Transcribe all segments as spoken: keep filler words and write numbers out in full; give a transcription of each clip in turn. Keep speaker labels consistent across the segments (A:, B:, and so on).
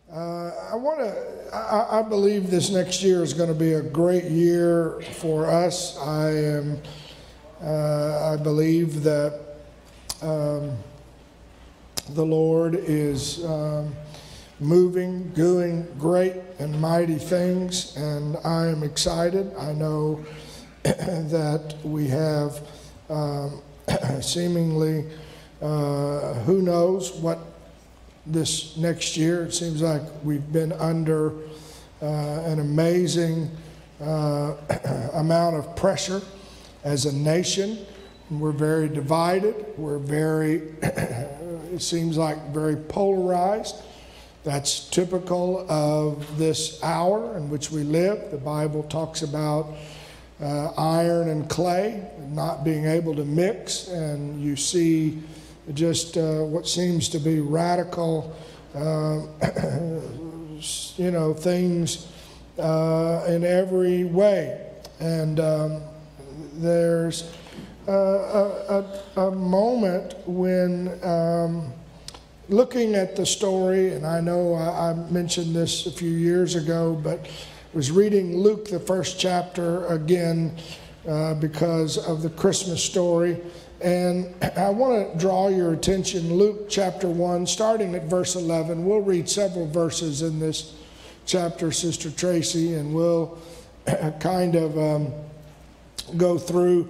A: Uh, I want to, I, I believe this next year is going to be a great year for us. I am, uh, I believe that um, the Lord is um, moving, doing great and mighty things, and I am excited. I know that we have um, seemingly, uh, who knows what this next year. It seems like we've been under uh, an amazing uh, amount of pressure as a nation. We're very divided. We're very, it seems like very polarized. That's typical of this hour in which we live. The Bible talks about uh, iron and clay not being able to mix, and you see just uh, what seems to be radical, uh, you know, things uh, in every way. And um, there's uh, a, a, a moment when um, looking at the story, and I know I, I mentioned this a few years ago, but I was reading Luke, the first chapter, again uh, because of the Christmas story. And I want to draw your attention, Luke chapter one, starting at verse eleven. We'll read several verses in this chapter, Sister Tracy, and we'll kind of um, go through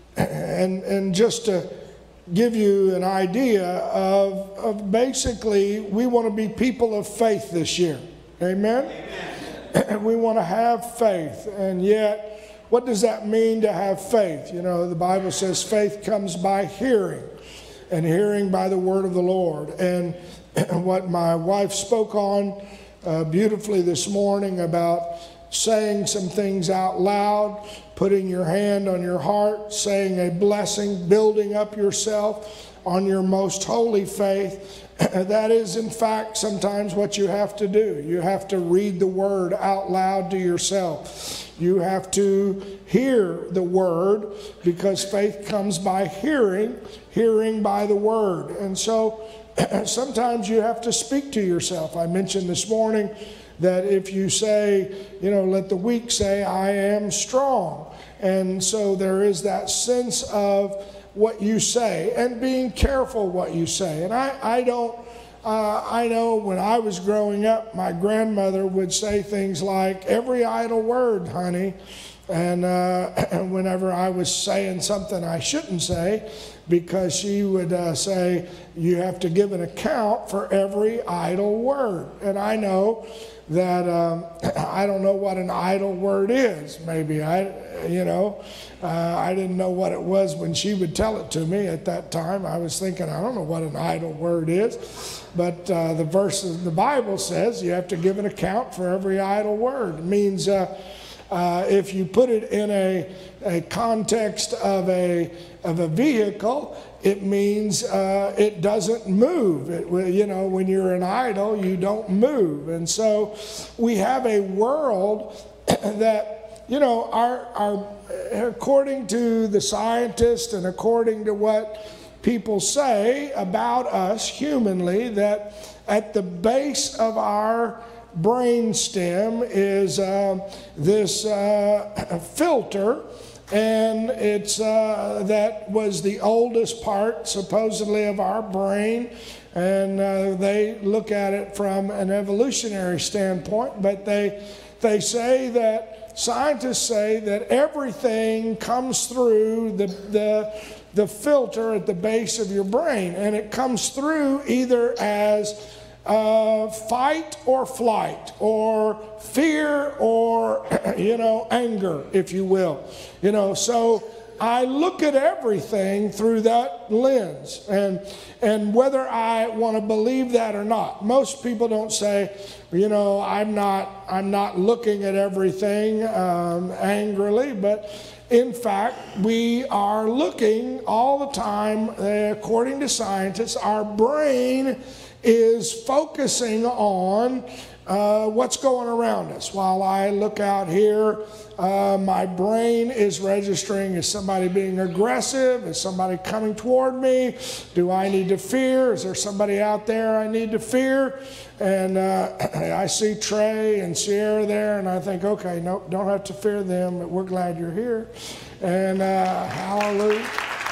A: and, and just to give you an idea of, of basically, we want to be people of faith this year. Amen? Amen. We want to have faith, and yet, what does that mean to have faith? You know, the Bible says faith comes by hearing, and hearing by the word of the Lord. And what my wife spoke on uh, beautifully this morning about saying some things out loud, putting your hand on your heart, saying a blessing, building up yourself on your most holy faith. That is, in fact, sometimes what you have to do. You have to read the word out loud to yourself. You have to hear the word, because faith comes by hearing, hearing by the word. And so sometimes you have to speak to yourself. I mentioned this morning that if you say, you know, let the weak say, I am strong. And so there is that sense of what you say and being careful what you say. And I, I don't, uh, I know when I was growing up, my grandmother would say things like, every idle word, honey. And uh, whenever I was saying something I shouldn't say, because she would uh, say, you have to give an account for every idle word. And I know that um, I don't know what an idle word is. Maybe I, you know, uh, I didn't know what it was when she would tell it to me at that time. I was thinking, I don't know what an idle word is. But uh, the verses, the Bible says you have to give an account for every idle word. It means uh, uh, if you put it in a, a context of a, of a vehicle, it means uh, it doesn't move. It, you know, when you're an idle, you don't move. And so we have a world that, you know, our, our, according to the scientists and according to what people say about us humanly, that at the base of our brain stem is uh, this uh, filter. And it's uh, that was the oldest part, supposedly, of our brain. And uh, they look at it from an evolutionary standpoint. But they, they say that, scientists say that everything comes through the, the, the filter at the base of your brain. And it comes through either as Uh, fight or flight, or fear or, you know, anger, if you will. You know, so I look at everything through that lens, and and whether I want to believe that or not. Most people don't say, you know, I'm not I'm not looking at everything um, angrily, but in fact, we are looking all the time. Uh, according to scientists, our brain is focusing on uh, what's going around us. While I look out here, uh, my brain is registering, is somebody being aggressive? Is somebody coming toward me? Do I need to fear? Is there somebody out there I need to fear? And uh, I see Trey and Sierra there, and I think, okay, no, don't have to fear them, but we're glad you're here. And uh, hallelujah.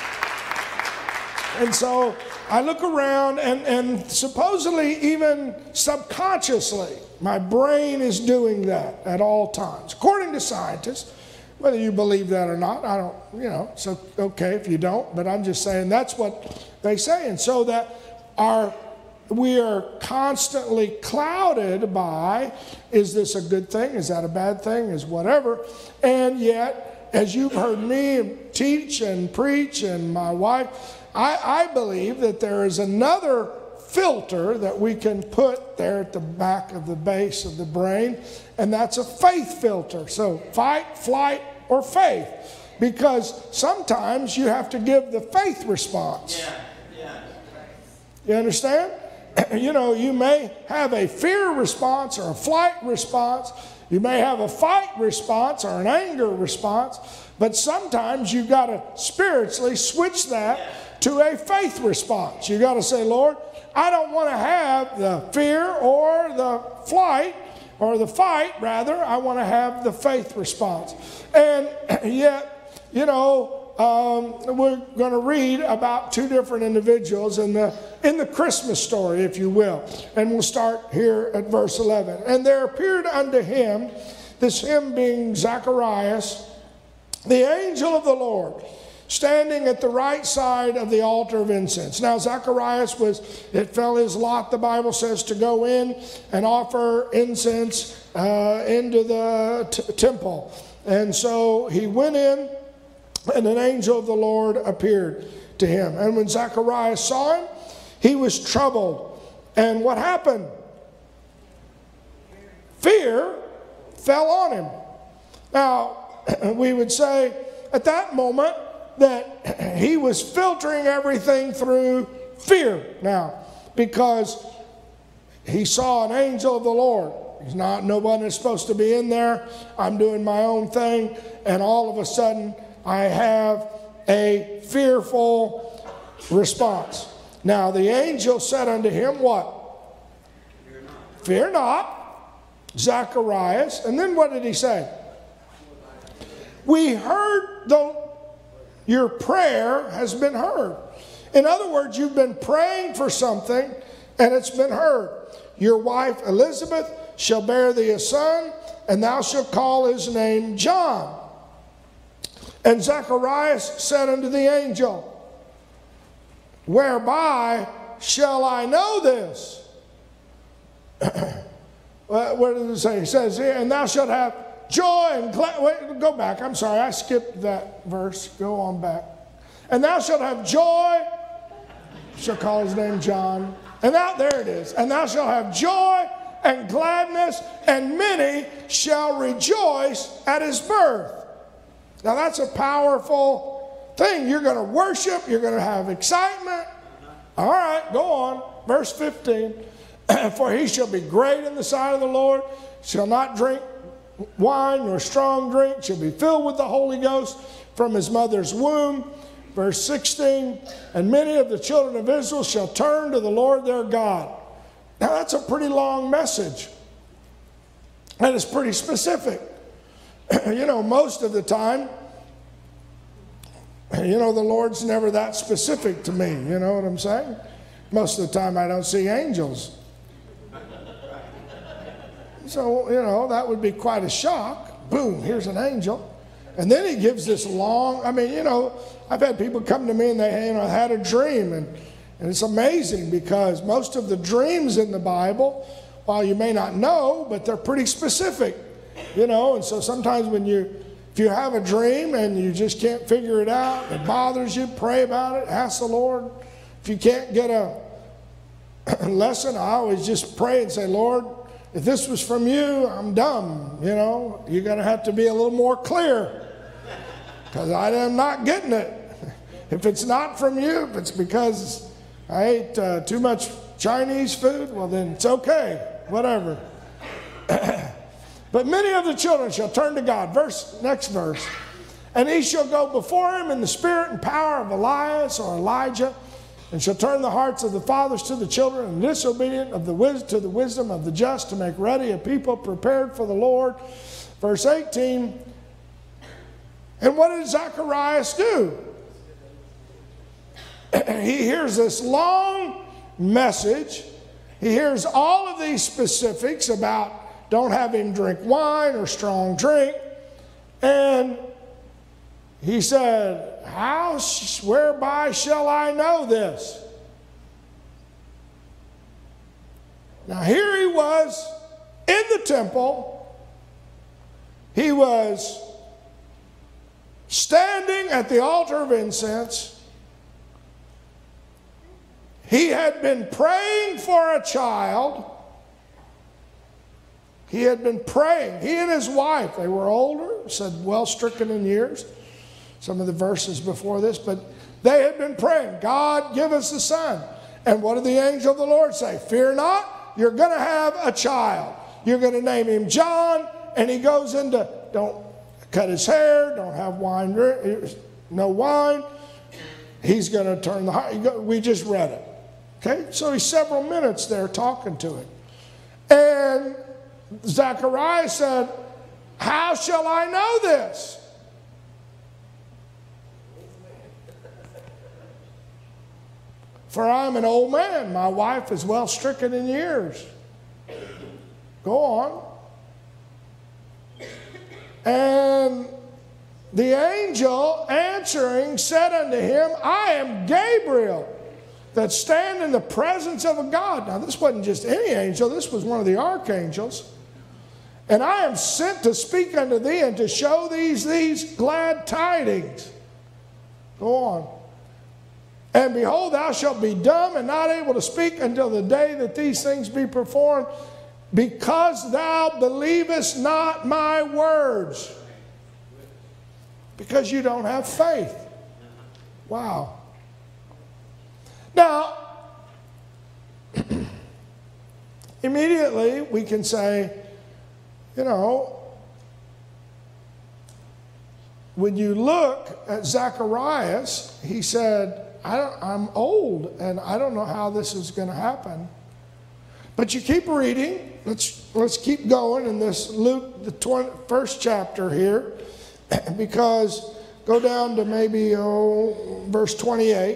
A: And so I look around, and, and supposedly, even subconsciously, my brain is doing that at all times. According to scientists, whether you believe that or not, I don't, you know, so okay if you don't, but I'm just saying that's what they say. And so that our, we are constantly clouded by, is this a good thing? Is that a bad thing? Is whatever. And yet, as you've heard me teach and preach, and my wife, I, I believe that there is another filter that we can put there at the back of the base of the brain, and that's a faith filter. So fight, flight, or faith. Because sometimes you have to give the faith response. Yeah, yeah. You understand? You know, you may have a fear response or a flight response. You may have a fight response or an anger response. But sometimes you've got to spiritually switch that to a faith response. You got to say, Lord, I don't want to have the fear or the flight or the fight, rather. I want to have the faith response. And yet, you know, um, we're going to read about two different individuals in the, in the Christmas story, if you will. And we'll start here at verse eleven. And there appeared unto him, this him being Zacharias, the angel of the Lord, standing at the right side of the altar of incense. Now Zacharias was, it fell his lot, the Bible says, to go in and offer incense uh, into the t- temple. And so he went in, and an angel of the Lord appeared to him. And when Zacharias saw him, he was troubled. And what happened? Fear fell on him. Now, we would say at that moment that he was filtering everything through fear now, because he saw an angel of the Lord. He's not, nobody is supposed to be in there. I'm doing my own thing, and all of a sudden I have a fearful response. Now the angel said unto him, what? Fear not. Fear not, Zacharias. And then what did he say? We heard the, your prayer has been heard. In other words, you've been praying for something and it's been heard. Your wife Elizabeth shall bear thee a son, and thou shalt call his name John. And Zacharias said unto the angel, whereby shall I know this? What does it say? It says here, and thou shalt have joy and glad. Wait, go back. I'm sorry, I skipped that verse. Go on back. And thou shalt have joy. Shall call his name John. And now there it is. And thou shalt have joy and gladness, and many shall rejoice at his birth. Now that's a powerful thing. You're going to worship. You're going to have excitement. All right, go on. Verse fifteen. For he shall be great in the sight of the Lord, shall not drink wine nor strong drink, shall be filled with the Holy Ghost from his mother's womb. Verse sixteen. And many of the children of Israel shall turn to the Lord their God. Now that's a pretty long message. And it's pretty specific. You know, most of the time, you know, the Lord's never that specific to me. You know what I'm saying? Most of the time I don't see angels. So, you know, that would be quite a shock. Boom, here's an angel. And then he gives this long, I mean, you know, I've had people come to me and they, you know, had a dream. And, and it's amazing because most of the dreams in the Bible, while you may not know, but they're pretty specific. You know, and so sometimes when you, if you have a dream and you just can't figure it out, it bothers you, pray about it, ask the Lord. If you can't get a lesson, I always just pray and say, Lord, if this was from you, I'm dumb. You know, you're going to have to be a little more clear because I am not getting it. If it's not from you, if it's because I ate uh, too much Chinese food, well then it's okay, whatever. But many of the children shall turn to God. Verse, next verse. And he shall go before him in the spirit and power of Elias or Elijah, and shall turn the hearts of the fathers to the children, and disobedient of the wis- to the wisdom of the just, to make ready a people prepared for the Lord. Verse eighteen. And what did Zacharias do? He hears this long message. He hears all of these specifics about don't have him drink wine or strong drink. And he said, how, whereby shall I know this? Now here he was in the temple. He was standing at the altar of incense. He had been praying for a child. He had been praying. He and his wife, they were older, said well stricken in years. Some of the verses before this, but they had been praying, God, give us a son. And what did the angel of the Lord say? Fear not, you're going to have a child. You're going to name him John. And he goes into, don't cut his hair, don't have wine, no wine. He's going to turn the heart. We just read it. Okay, so he's several minutes there talking to him. And Zacharias said, how shall I know this? For I'm an old man. My wife is well stricken in years. Go on. And the angel answering said unto him, I am Gabriel, that stand in the presence of a God. Now this wasn't just any angel, this was one of the archangels. And I am sent to speak unto thee and to show these these glad tidings. Go on. And behold, thou shalt be dumb and not able to speak until the day that these things be performed, because thou believest not my words. Because you don't have faith. Wow. Now, immediately we can say, you know, when you look at Zacharias, he said, I don't, I'm old and I don't know how this is going to happen. But you keep reading. Let's, let's keep going in this Luke, the twenty-first chapter here, because go down to maybe oh, verse twenty-eight.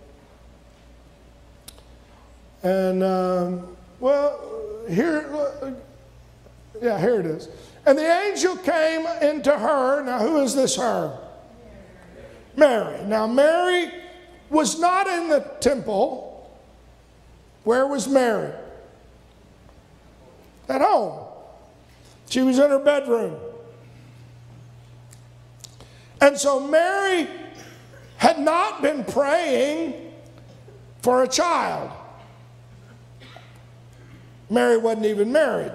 A: And, um, well, here, yeah, here it is. And the angel came into her. Now, who is this her? Mary. Now, Mary was not in the temple. Where was Mary? At home. She was in her bedroom. And so Mary had not been praying for a child. Mary wasn't even married.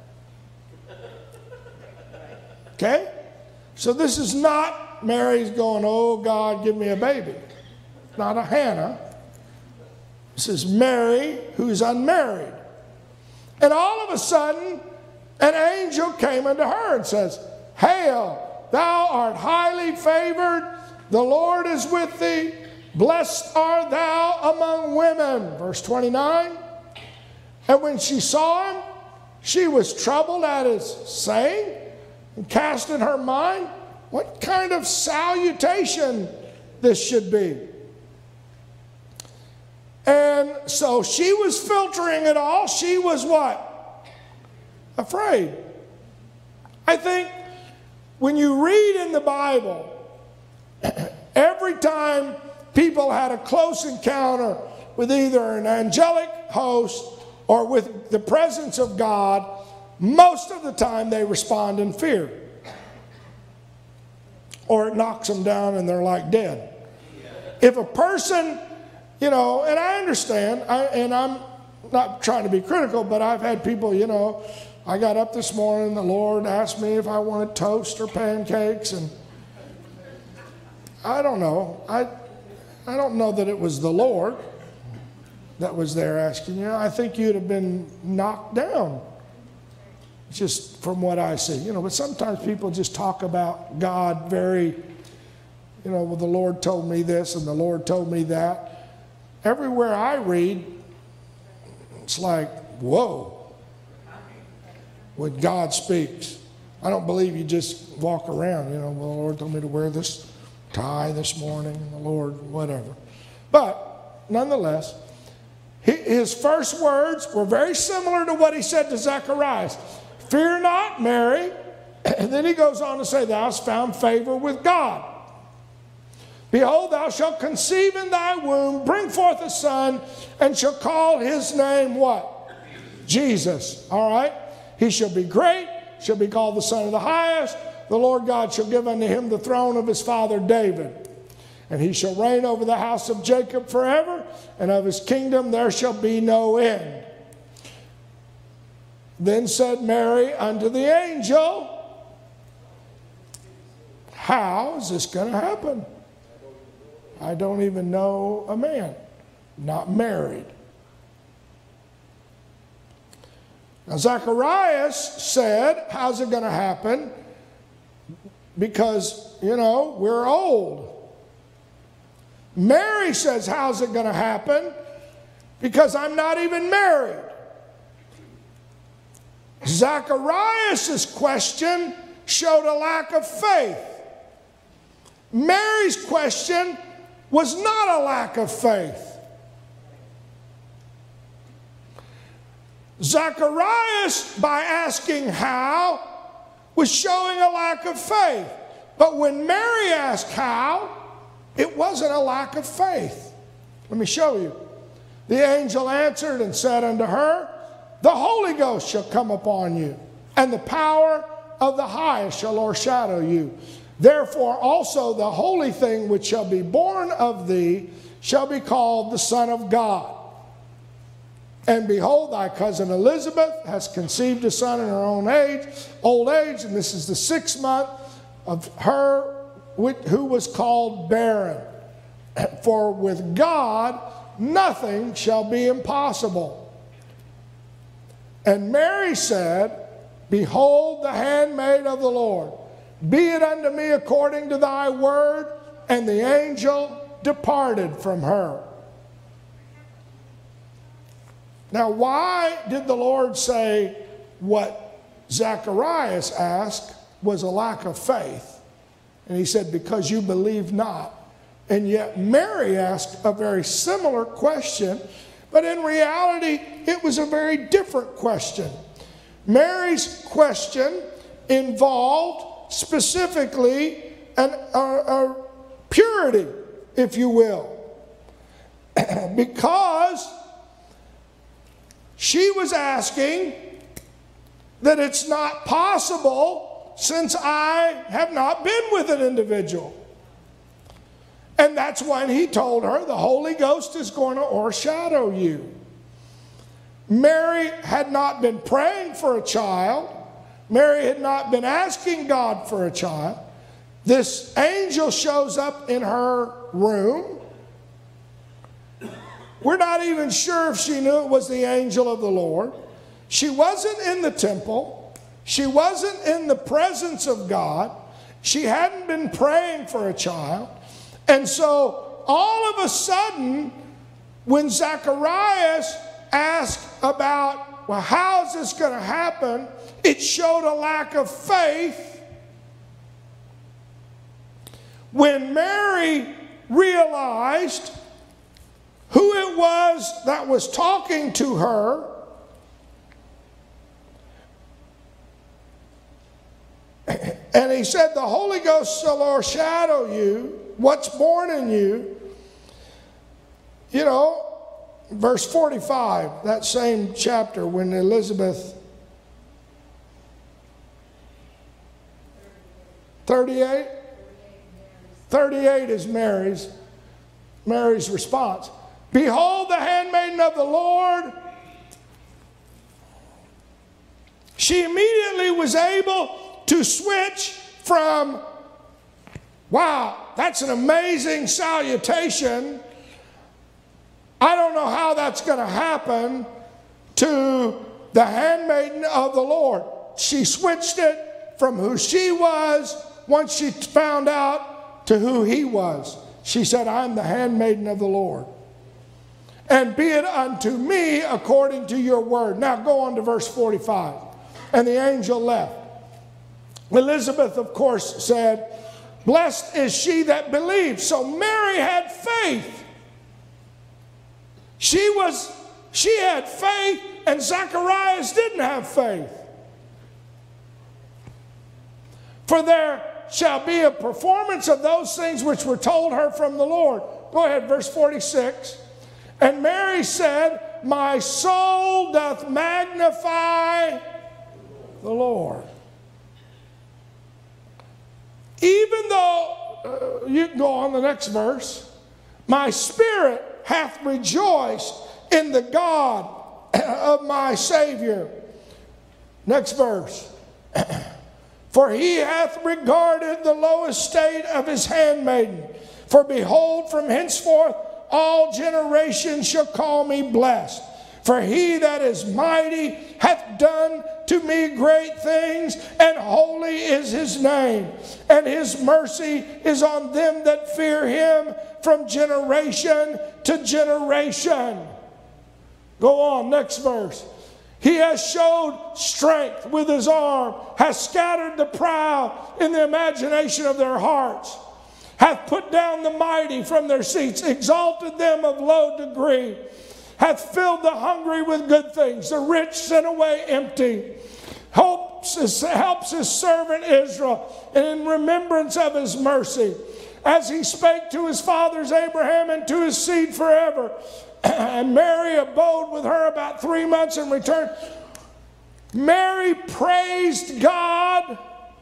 A: Okay? So this is not Mary's going, oh God, give me a baby. Not a Hannah. This is Mary who's unmarried. And all of a sudden, an angel came unto her and says, Hail, thou art highly favored. The Lord is with thee. Blessed art thou among women. Verse twenty-nine. And when she saw him, she was troubled at his saying, and cast in her mind what kind of salutation this should be. And so she was filtering it all. She was what? Afraid. I think when you read in the Bible, every time people had a close encounter with either an angelic host or with the presence of God, most of the time they respond in fear. Or it knocks them down and they're like dead. If a person, you know, and I understand, I, and I'm not trying to be critical, but I've had people, you know, I got up this morning, the Lord asked me if I wanted toast or pancakes, and I don't know. I, I don't know that it was the Lord that was there asking you. I think you'd have been knocked down. just from what I see. You know, but sometimes people just talk about God very, you know, well, the Lord told me this and the Lord told me that. Everywhere I read, it's like, whoa, when God speaks. I don't believe you just walk around, you know, well, the Lord told me to wear this tie this morning, and the Lord, whatever. But nonetheless, his first words were very similar to what he said to Zacharias. Fear not, Mary. And then he goes on to say, thou hast found favor with God. Behold, thou shalt conceive in thy womb, bring forth a son, and shall call his name what? Jesus. All right? He shall be great, shall be called the Son of the Highest. The Lord God shall give unto him the throne of his father David. And he shall reign over the house of Jacob forever, and of his kingdom there shall be no end. Then said Mary unto the angel, how is this going to happen? I don't even know a man, not married. Now Zacharias said, how's it going to happen? Because, you know, we're old. Mary says, how's it going to happen? Because I'm not even married. Zacharias' question showed a lack of faith. Mary's question was not a lack of faith. Zacharias, by asking how, was showing a lack of faith. But when Mary asked how, it wasn't a lack of faith. Let me show you. The angel answered and said unto her, the Holy Ghost shall come upon you, and the power of the highest shall o'ershadow you. Therefore also the holy thing which shall be born of thee shall be called the Son of God. And behold, thy cousin Elizabeth has conceived a son in her own age, old age, and this is the sixth month of her who was called barren. For with God nothing shall be impossible. And Mary said, behold the handmaid of the Lord. Be it unto me according to thy word. And the angel departed from her. Now, why did the Lord say what Zacharias asked was a lack of faith? And he said, because you believe not. And yet Mary asked a very similar question, but in reality, it was a very different question. Mary's question involved specifically an, a, a purity, if you will, because she was asking that it's not possible since I have not been with an individual. And that's when he told her the Holy Ghost is going to o'ershadow you. Mary had not been praying for a child. Mary had not been asking God for a child. This angel shows up in her room. We're not even sure if she knew it was the angel of the Lord. She wasn't in the temple. She wasn't in the presence of God. She hadn't been praying for a child. And so all of a sudden, when Zacharias asked about, well, how is this going to happen? It showed a lack of faith. When Mary realized who it was that was talking to her, and he said, the Holy Ghost shall o'ershadow you, what's born in you. You know, verse forty-five, that same chapter, when Elizabeth, thirty-eight? thirty-eight is Mary's, Mary's response. Behold the handmaiden of the Lord. She immediately was able to switch from, wow, that's an amazing salutation, I don't know how that's going to happen, to the handmaiden of the Lord. she switched it from who she was once she found out to who he was. She said, I'm the handmaiden of the Lord. And be it unto me according to your word. Now go on to verse forty-five. And the angel left. Elizabeth, of course, said, blessed is she that believes. So Mary had faith. She was, she had faith, and Zacharias didn't have faith. For there shall be a performance of those things which were told her from the Lord. Go ahead, verse forty-six. And Mary said, my soul doth magnify the Lord. Even though, uh, you can go on the next verse, my spirit hath rejoiced in the God of my Savior. Next verse. For he hath regarded the low estate of his handmaiden. For behold, from henceforth all generations shall call me blessed. For he that is mighty hath done to me great things, and holy is his name. And his mercy is on them that fear him from generation to generation. Go on, next verse. He has showed strength with his arm, has scattered the proud in the imagination of their hearts, hath put down the mighty from their seats, exalted them of low degree, hath filled the hungry with good things, the rich sent away empty, helps his, helps his servant Israel, and in remembrance of his mercy, as he spake to his fathers Abraham and to his seed forever. And Mary abode with her about three months and returned. Mary praised God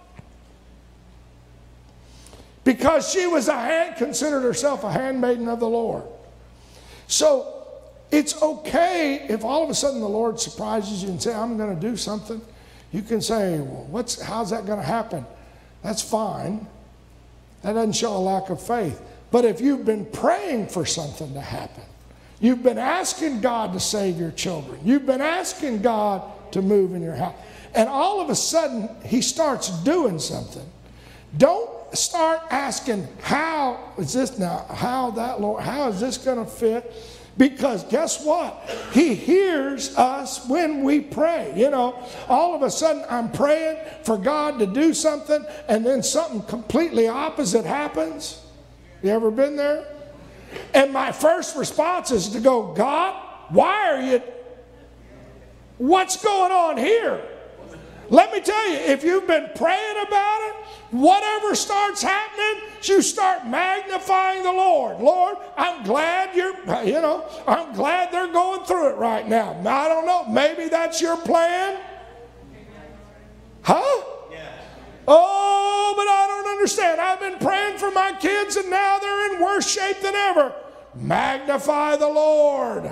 A: because she was a hand, considered herself a handmaiden of the Lord. So it's okay if all of a sudden the Lord surprises you and say, I'm going to do something. You can say, well, what's, how's that going to happen? That's fine. That doesn't show a lack of faith. But if you've been praying for something to happen, you've been asking God to save your children, you've been asking God to move in your house, and all of a sudden he starts doing something, don't start asking, how is this now, how that Lord, how is this going to fit? Because guess what? He hears us when we pray. You know, all of a sudden I'm praying for God to do something, and then something completely opposite happens. You ever been there? And my first response is to go, God, why are you, what's going on here? Let me tell you, if you've been praying about it, whatever starts happening, you start magnifying the Lord. Lord, I'm glad you're, you know, I'm glad they're going through it right now. I don't know, maybe that's your plan? Huh? Oh, but I don't understand. I've been praying for my kids and now they're in worse shape than ever. Magnify the Lord.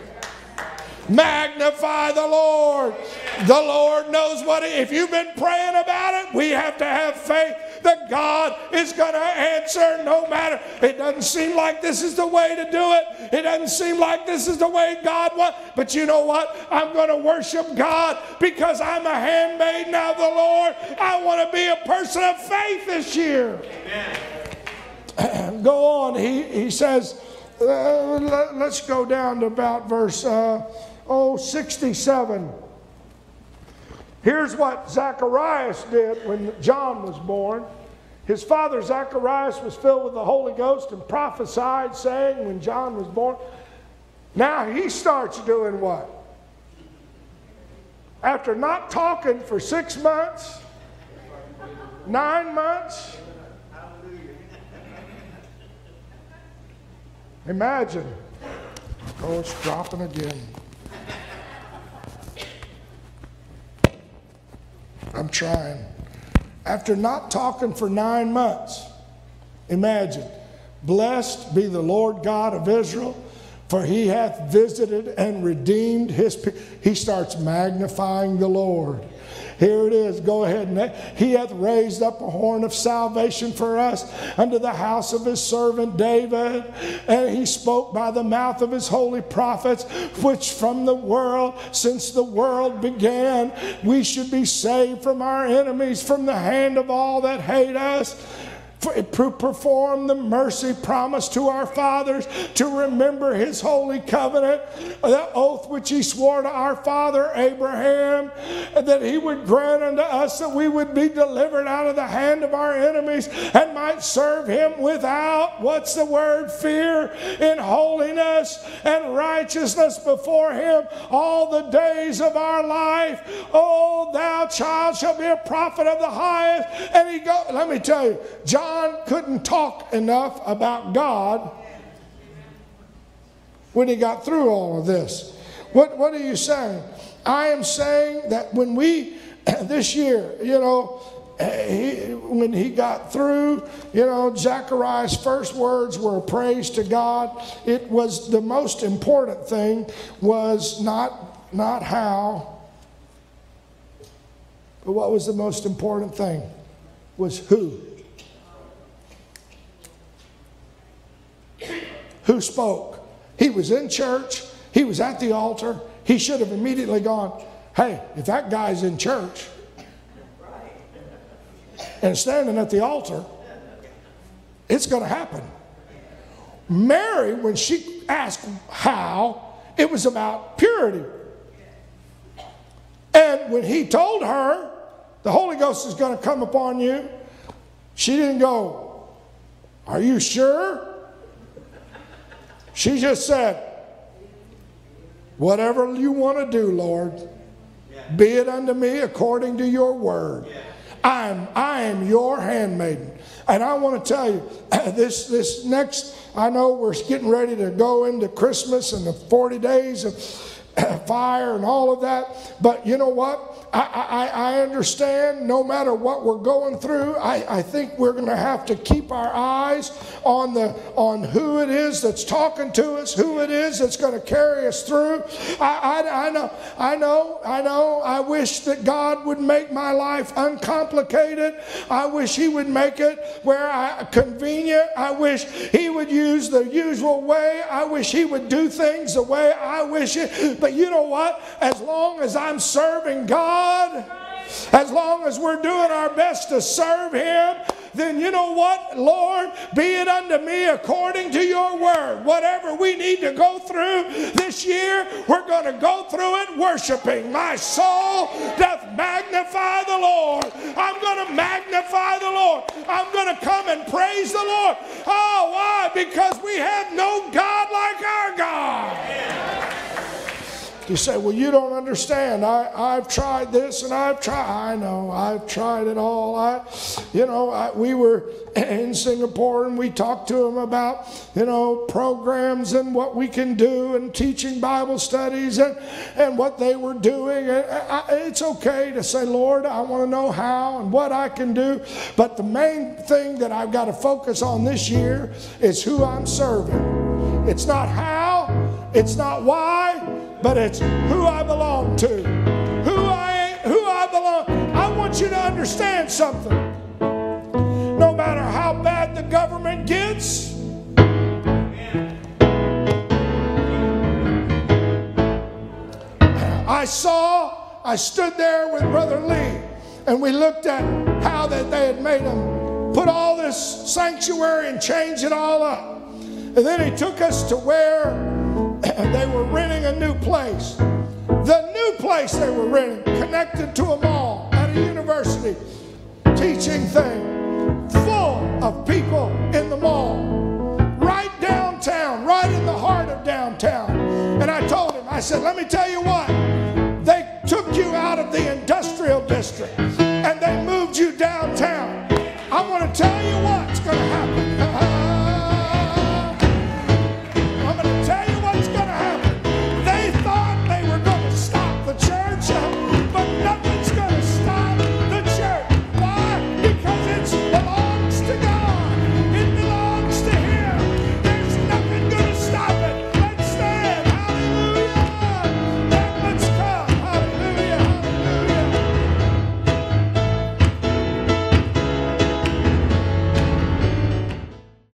A: Magnify the Lord. The Lord knows what he, if you've been praying about it, we have to have faith that God is going to answer no matter. It doesn't seem like this is the way to do it. It doesn't seem like this is the way God wants. But you know what? I'm going to worship God because I'm a handmaiden of the Lord. I want to be a person of faith this year. Amen. Go on. He, he says, uh, let, let's go down to about verse uh, oh, sixty-seven. Here's what Zacharias did when John was born. His father Zacharias was filled with the Holy Ghost and prophesied, saying when John was born. Now he starts doing what? After not talking for six months, nine months. Imagine. Oh, it's dropping again. I'm trying. After not talking for nine months, imagine, blessed be the Lord God of Israel, for he hath visited and redeemed his people. He starts magnifying the Lord. Here it is. Go ahead. And he hath raised up a horn of salvation for us unto the house of his servant David. And he spoke by the mouth of his holy prophets, which from the world, since the world began, we should be saved from our enemies, from the hand of all that hate us. To perform the mercy promised to our fathers, to remember his holy covenant, the oath which he swore to our father Abraham, that he would grant unto us that we would be delivered out of the hand of our enemies and might serve him without, what's the word, fear, in holiness and righteousness before him all the days of our life. Oh, thou child shalt be a prophet of the highest. And he go, let me tell you, John John couldn't talk enough about God when he got through all of this. What, what are you saying? I am saying that when we, this year, you know, he, when he got through, you know, Zechariah's first words were praise to God. It was the most important thing was not, not how, but what was the most important thing was who. Who spoke? He was in church. He was at the altar. He should have immediately gone, hey, if that guy's in church and standing at the altar, it's going to happen. Mary, when she asked how, it was about purity. And when he told her, the Holy Ghost is going to come upon you, she didn't go, are you sure? She just said, whatever you want to do, Lord, be it unto me according to your word. I am, I am your handmaiden. And I want to tell you, this, this next, I know we're getting ready to go into Christmas and the forty days of fire and all of that. But you know what? I, I, I understand no matter what we're going through, I, I think we're going to have to keep our eyes on the on who it is that's talking to us, who it is that's going to carry us through. I, I, I know, I know, I know. I wish that God would make my life uncomplicated. I wish he would make it where I convenient. I wish he would use the usual way. I wish he would do things the way I wish it. But you know what? As long as I'm serving God, as long as we're doing our best to serve him, then you know what, Lord, be it unto me according to your word. Whatever we need to go through this year, we're going to go through it worshiping. My soul doth magnify the Lord. I'm going to magnify the Lord. I'm going to come and praise the Lord. Oh, why? Because we have no God like our God. You say, well, you don't understand. I, I've tried this and I've tried. I know, I've tried it all. I, you know, I, we were in Singapore and we talked to them about, you know, programs and what we can do and teaching Bible studies and, and what they were doing. And I, it's okay to say, Lord, I want to know how and what I can do. But the main thing that I've got to focus on this year is who I'm serving. It's not how, it's not why, but it's who I belong to, who I who I belong. I want you to understand something. No matter how bad the government gets, I saw, I stood there with Brother Lee, and we looked at how that they had made them put all this sanctuary and change it all up. And then he took us to where they were renting a new place. The new place they were renting, connected to a mall at a university, teaching thing, full of people in the mall, right downtown, right in the heart of downtown. And I told him, I said, let me tell you what, they took you out of the industrial district.